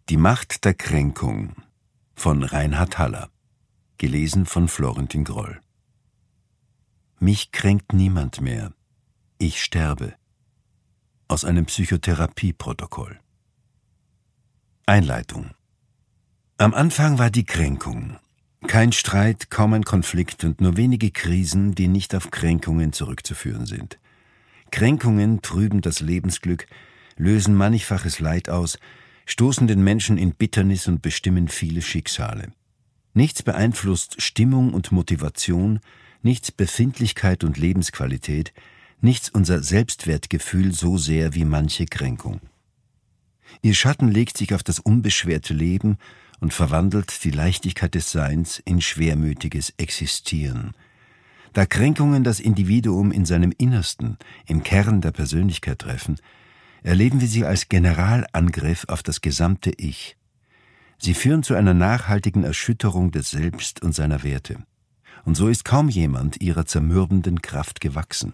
Die Macht der Kränkung von Reinhard Haller. Gelesen von Florentin Groll. Mich kränkt niemand mehr. Ich sterbe. Aus einem Psychotherapieprotokoll. Einleitung. Am Anfang war die Kränkung. Kein Streit, kaum ein Konflikt und nur wenige Krisen, die nicht auf Kränkungen zurückzuführen sind. Kränkungen trüben das Lebensglück, lösen mannigfaches Leid aus, stoßen den Menschen in Bitternis und bestimmen viele Schicksale. Nichts beeinflusst Stimmung und Motivation, nichts Befindlichkeit und Lebensqualität, nichts unser Selbstwertgefühl so sehr wie manche Kränkung. Ihr Schatten legt sich auf das unbeschwerte Leben und verwandelt die Leichtigkeit des Seins in schwermütiges Existieren. Da Kränkungen das Individuum in seinem Innersten, im Kern der Persönlichkeit treffen, erleben wir sie als Generalangriff auf das gesamte Ich. Sie führen zu einer nachhaltigen Erschütterung des Selbst und seiner Werte. Und so ist kaum jemand ihrer zermürbenden Kraft gewachsen.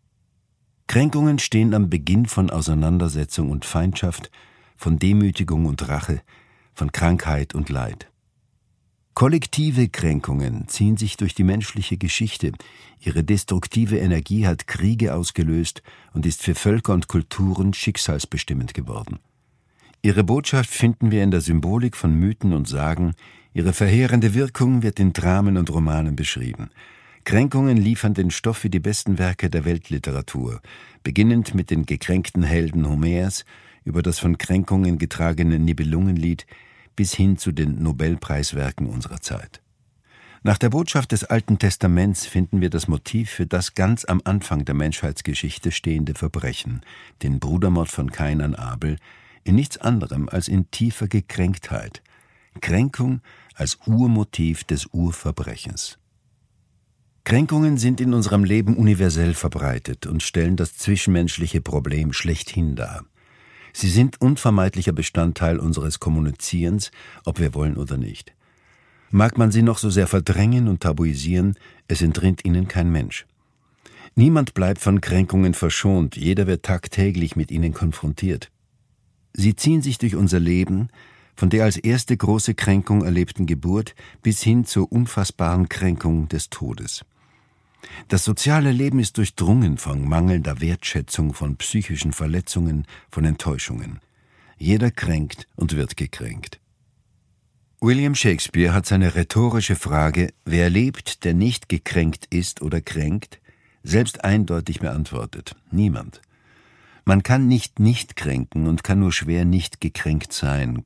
Kränkungen stehen am Beginn von Auseinandersetzung und Feindschaft, von Demütigung und Rache, von Krankheit und Leid. Kollektive Kränkungen ziehen sich durch die menschliche Geschichte. Ihre destruktive Energie hat Kriege ausgelöst und ist für Völker und Kulturen schicksalsbestimmend geworden. Ihre Botschaft finden wir in der Symbolik von Mythen und Sagen. Ihre verheerende Wirkung wird in Dramen und Romanen beschrieben. Kränkungen liefern den Stoff für die besten Werke der Weltliteratur, beginnend mit den gekränkten Helden Homers über das von Kränkungen getragene Nibelungenlied bis hin zu den Nobelpreiswerken unserer Zeit. Nach der Botschaft des Alten Testaments finden wir das Motiv für das ganz am Anfang der Menschheitsgeschichte stehende Verbrechen, den Brudermord von Kain an Abel, in nichts anderem als in tiefer Gekränktheit. Kränkung als Urmotiv des Urverbrechens. Kränkungen sind in unserem Leben universell verbreitet und stellen das zwischenmenschliche Problem schlechthin dar. Sie sind unvermeidlicher Bestandteil unseres Kommunizierens, ob wir wollen oder nicht. Mag man sie noch so sehr verdrängen und tabuisieren, es entrinnt ihnen kein Mensch. Niemand bleibt von Kränkungen verschont, jeder wird tagtäglich mit ihnen konfrontiert. Sie ziehen sich durch unser Leben, von der als erste große Kränkung erlebten Geburt bis hin zur unfassbaren Kränkung des Todes. Das soziale Leben ist durchdrungen von mangelnder Wertschätzung, von psychischen Verletzungen, von Enttäuschungen. Jeder kränkt und wird gekränkt. William Shakespeare hat seine rhetorische Frage, wer lebt, der nicht gekränkt ist oder kränkt, selbst eindeutig beantwortet: Niemand. Man kann nicht kränken und kann nur schwer nicht gekränkt sein,